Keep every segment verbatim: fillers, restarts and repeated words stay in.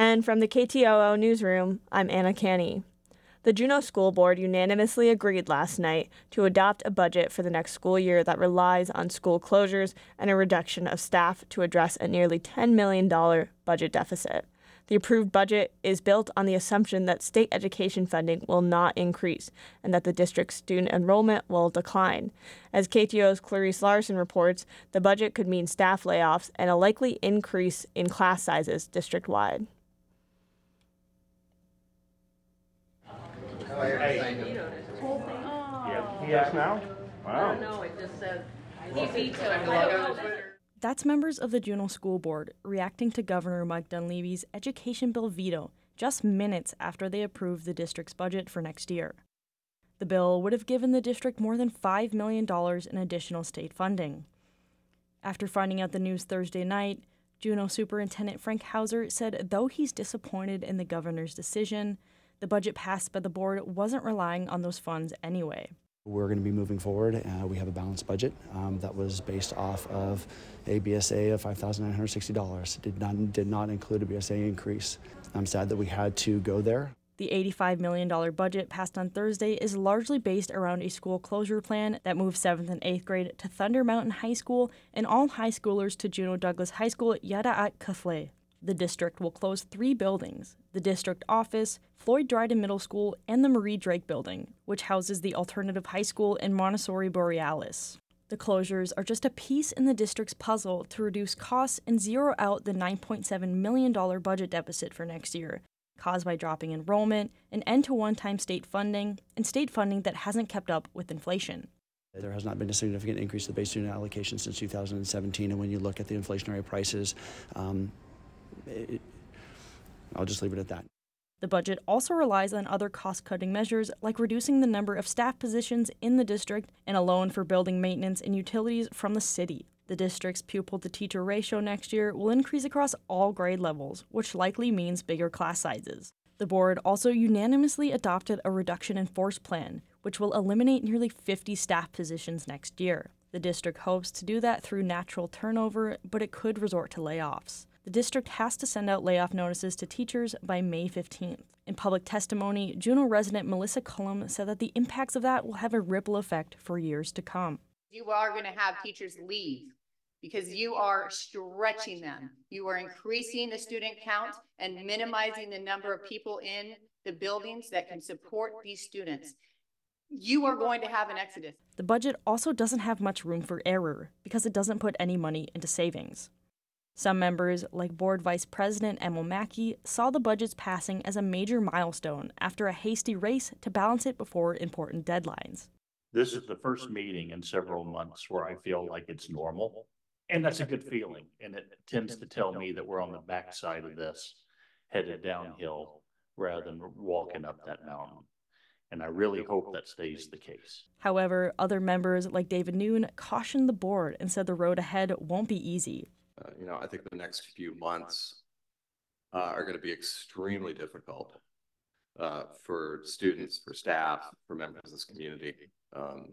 And from the K T O O newsroom, I'm Anna Canny. The Juneau School Board unanimously agreed last night to adopt a budget for the next school year that relies on school closures and a reduction of staff to address a nearly ten million dollars budget deficit. The approved budget is built on the assumption that state education funding will not increase and that the district's student enrollment will decline. As K T O O's Clarice Larson reports, the budget could mean staff layoffs and a likely increase in class sizes district-wide. Yeah. Yes, now? Wow. No, it just says he vetoed. That's members of the Juneau School Board reacting to Governor Mike Dunleavy's education bill veto just minutes after they approved the district's budget for next year. The bill would have given the district more than five million dollars in additional state funding. After finding out the news Thursday night, Juneau Superintendent Frank Hauser said though he's disappointed in the governor's decision, the budget passed by the board wasn't relying on those funds anyway. We're going to be moving forward. Uh, we have a balanced budget um, that was based off of a B S A of five thousand nine hundred sixty dollars. It did not, did not include a B S A increase. I'm sad that we had to go there. The eighty-five million dollars budget passed on Thursday is largely based around a school closure plan that moves seventh and eighth grade to Thunder Mountain High School and all high schoolers to Juneau Douglas High School Yada'at Kafle. The district will close three buildings, the district office, Floyd Dryden Middle School, and the Marie Drake Building, which houses the alternative high school in Montessori Borealis. The closures are just a piece in the district's puzzle to reduce costs and zero out the nine point seven million dollars budget deficit for next year, caused by dropping enrollment, an end to one-time state funding, and state funding that hasn't kept up with inflation. There has not been a significant increase in the base student allocation since two thousand seventeen, and when you look at the inflationary prices, um, it, I'll just leave it at that. The budget also relies on other cost-cutting measures like reducing the number of staff positions in the district and a loan for building maintenance and utilities from the city. The district's pupil-to-teacher ratio next year will increase across all grade levels, which likely means bigger class sizes. The board also unanimously adopted a reduction in force plan, which will eliminate nearly fifty staff positions next year. The district hopes to do that through natural turnover, but it could resort to layoffs. The district has to send out layoff notices to teachers by May fifteenth. In public testimony, Juneau resident Melissa Cullum said that the impacts of that will have a ripple effect for years to come. You are going to have teachers leave because you are stretching them. You are increasing the student count and minimizing the number of people in the buildings that can support these students. You are going to have an exodus. The budget also doesn't have much room for error because it doesn't put any money into savings. Some members, like Board Vice President Emil Mackey, saw the budget's passing as a major milestone after a hasty race to balance it before important deadlines. This is the first meeting in several months where I feel like it's normal. And that's a good feeling. And it tends to tell me that we're on the backside of this, headed downhill rather than walking up that mountain. And I really hope that stays the case. However, other members like David Noon cautioned the board and said the road ahead won't be easy. Uh, you know, I think the next few months uh, are going to be extremely difficult uh, for students, for staff, for members of this community. Um,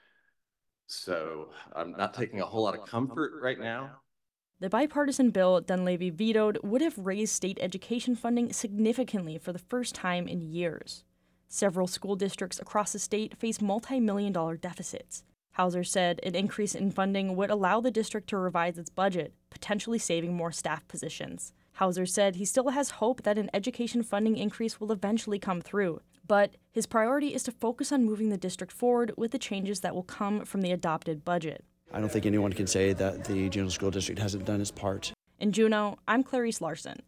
so I'm not taking a whole lot of comfort right now. The bipartisan bill Dunleavy vetoed would have raised state education funding significantly for the first time in years. Several school districts across the state face multi-million dollar deficits. Hauser said an increase in funding would allow the district to revise its budget, potentially saving more staff positions. Hauser said he still has hope that an education funding increase will eventually come through, but his priority is to focus on moving the district forward with the changes that will come from the adopted budget. I don't think anyone can say that the Juneau School District hasn't done its part. In Juneau, I'm Clarice Larson.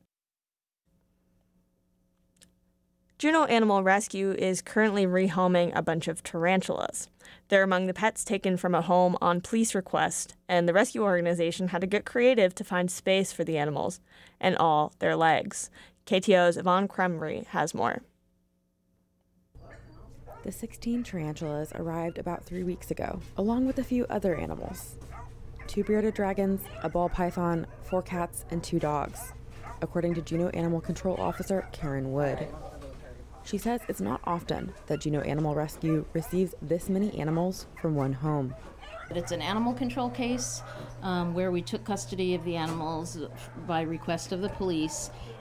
Juneau Animal Rescue is currently rehoming a bunch of tarantulas. They're among the pets taken from a home on police request, and the rescue organization had to get creative to find space for the animals and all their legs. K T O's Yvonne Kremry has more. The sixteen tarantulas arrived about three weeks ago, along with a few other animals. Two bearded dragons, a ball python, four cats, and two dogs, according to Juneau Animal Control Officer Karen Wood. She says it's not often that Juneau Animal Rescue receives this many animals from one home. It's an animal control case um, where we took custody of the animals by request of the police,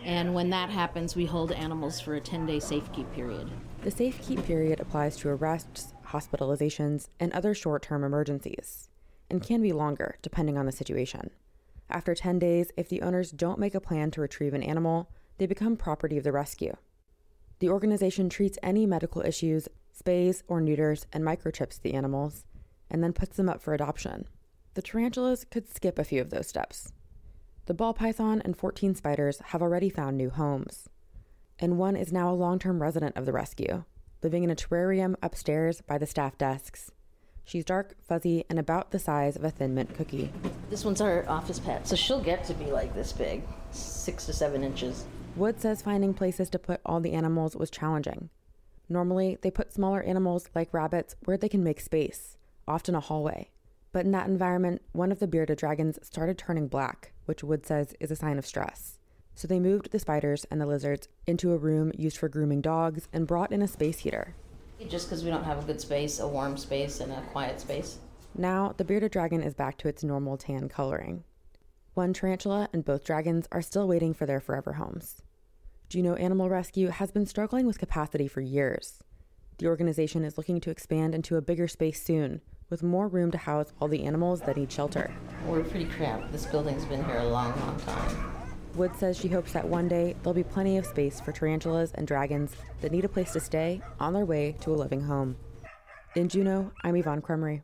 And when that happens, we hold animals for a ten-day safekeep period. The safekeep period applies to arrests, hospitalizations, and other short-term emergencies, and can be longer depending on the situation. After ten days, if the owners don't make a plan to retrieve an animal, they become property of the rescue. The organization treats any medical issues, spays or neuters, and microchips the animals, and then puts them up for adoption. The tarantulas could skip a few of those steps. The ball python and fourteen spiders have already found new homes, and one is now a long-term resident of the rescue, living in a terrarium upstairs by the staff desks. She's dark, fuzzy, and about the size of a Thin Mint cookie. This one's our office pet, so she'll get to be like this big, six to seven inches. Wood says finding places to put all the animals was challenging. Normally, they put smaller animals like rabbits where they can make space, often a hallway. But in that environment, one of the bearded dragons started turning black, which Wood says is a sign of stress. So they moved the spiders and the lizards into a room used for grooming dogs and brought in a space heater. Just because we don't have a good space, a warm space, and a quiet space. Now, the bearded dragon is back to its normal tan coloring. One tarantula and both dragons are still waiting for their forever homes. Juneau Animal Rescue has been struggling with capacity for years. The organization is looking to expand into a bigger space soon, with more room to house all the animals that need shelter. We're pretty cramped. This building's been here a long, long time. Wood says she hopes that one day there'll be plenty of space for tarantulas and dragons that need a place to stay on their way to a living home. In Juneau, I'm Yvonne Crumry.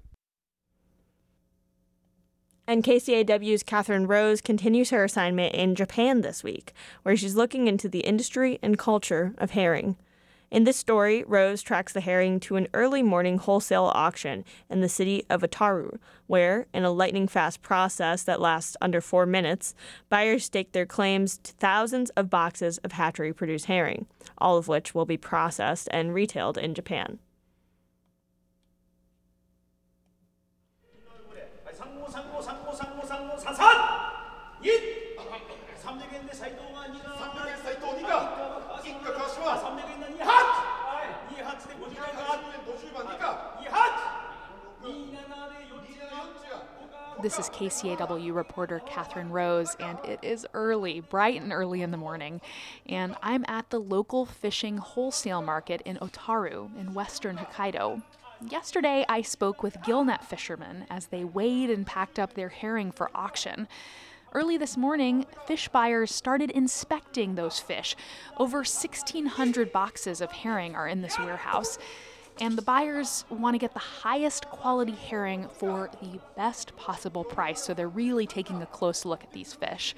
And K C A W's Catherine Rose continues her assignment in Japan this week, where she's looking into the industry and culture of herring. In this story, Rose tracks the herring to an early morning wholesale auction in the city of Otaru, where, in a lightning-fast process that lasts under four minutes, buyers stake their claims to thousands of boxes of hatchery-produced herring, all of which will be processed and retailed in Japan. This is K C A W reporter Catherine Rose, and it is early, bright and early in the morning, and I'm at the local fishing wholesale market in Otaru in western Hokkaido. Yesterday, I spoke with gillnet fishermen as they weighed and packed up their herring for auction. Early this morning, fish buyers started inspecting those fish. Over sixteen hundred boxes of herring are in this warehouse. And the buyers want to get the highest quality herring for the best possible price, so they're really taking a close look at these fish.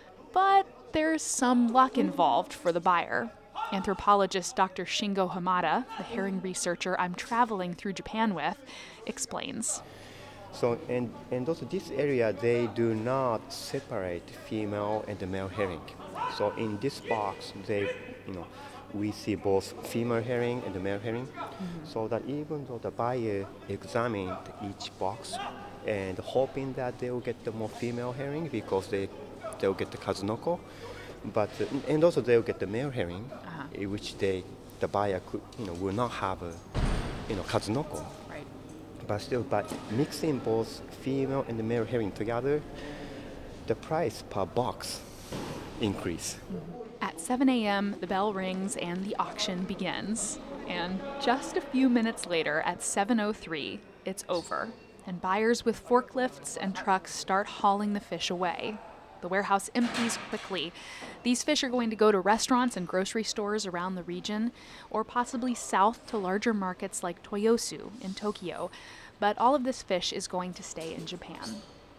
But there's some luck involved for the buyer. Anthropologist Doctor Shingo Hamada, the herring researcher I'm traveling through Japan with, explains. So, and, and also this area, they do not separate female and the male herring. So in this box, they, you know, we see both female herring and the male herring, mm-hmm. so that even though the buyer examined each box and hoping that they will get the more female herring because they they'll get the Kazunoko, but uh, and also they'll get the male herring, uh-huh. which they the buyer could you know will not have a you know Kazunoko. Right. But still, by mixing both female and the male herring together, the price per box increase. Mm-hmm. At seven a.m., the bell rings and the auction begins. And just a few minutes later, at seven oh three, it's over. And buyers with forklifts and trucks start hauling the fish away. The warehouse empties quickly. These fish are going to go to restaurants and grocery stores around the region, or possibly south to larger markets like Toyosu in Tokyo. But all of this fish is going to stay in Japan.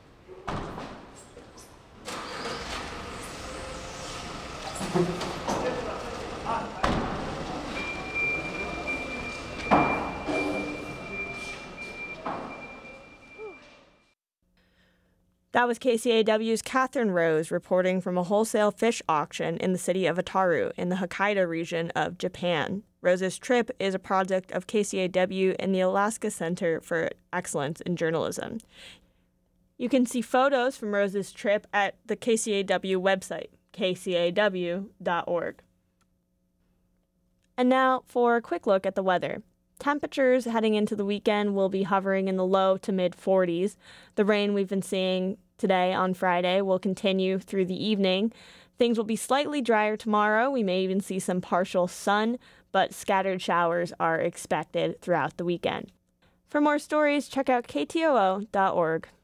That was K C A W's Catherine Rose reporting from a wholesale fish auction in the city of Otaru in the Hokkaido region of Japan. Rose's trip is a project of K C A W and the Alaska Center for Excellence in Journalism. You can see photos from Rose's trip at the K C A W website, k c a w dot org. And now for a quick look at the weather. Temperatures heading into the weekend will be hovering in the low to mid forties. The rain we've been seeing today on Friday will continue through the evening. Things will be slightly drier tomorrow. We may even see some partial sun, but scattered showers are expected throughout the weekend. For more stories, check out K T O O dot org.